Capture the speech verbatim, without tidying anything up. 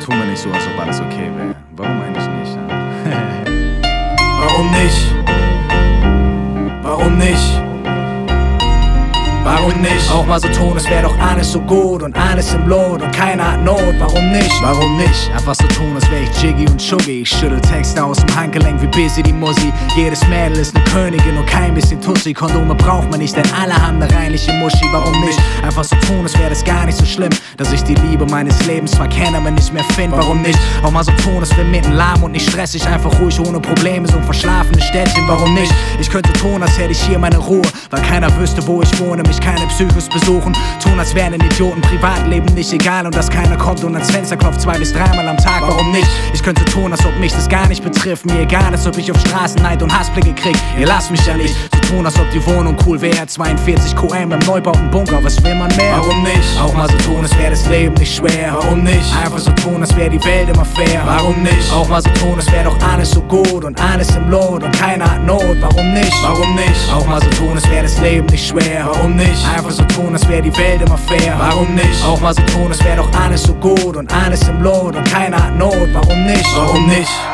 tun wir nicht so, als ob alles okay wäre. Warum eigentlich nicht? Ja? Warum nicht? Warum nicht? Warum nicht? Auch mal so tun, es wär doch alles so gut und alles im Lot und keiner hat Not. Warum nicht? Warum nicht? Einfach so tun, als wär ich Jiggy und Chuggy. Ich schüttel Texte aus dem Handgelenk wie Busy die Mussi. Jedes Mädel ist ne Königin und kein bisschen Tussi. Kondome braucht man nicht, denn alle haben ne reinliche Muschi. Warum nicht? Einfach so tun, es wär das gar nicht so schlimm, dass ich die Liebe meines Lebens zwar kenne, aber nicht mehr find. Warum nicht? Auch mal so tun, es wär mitten lahm und nicht stressig. Einfach ruhig, ohne Probleme, so ein verschlafenes Städtchen. Warum nicht? Ich könnte tun, als hätte ich hier meine Ruhe, weil keiner wüsste, wo ich wohne, mich keine Psychos besuchen. Tun, als wären Idioten Privatleben nicht egal und dass keiner kommt und ans Fenster klopft zwei bis dreimal am Tag. Warum nicht? Ich könnte tun, als ob mich das gar nicht betrifft. Mir egal, als ob ich auf Straßen Neid und Hassblicke krieg. Ihr lasst mich ja nicht so tun, als ob die Wohnung cool wäre. zweiundvierzig Kilometer im neubauten Bunker, was will man mehr? Warum nicht? Auch mal so tun, als wäre das Leben nicht schwer. Warum nicht? Einfach so tun, als wäre die Welt immer fair. Warum nicht? Auch mal so tun, als wäre doch alles so gut und alles im Lot und keiner hat Not. Warum nicht? Warum nicht? Auch mal so tun, als wäre das Leben nicht schwer. Warum nicht? Einfach so tun, als wäre die Welt immer fair. Warum nicht? Auch mal so tun, als wäre doch alles so gut und alles im Lot und keiner hat Not. Warum nicht? Warum nicht?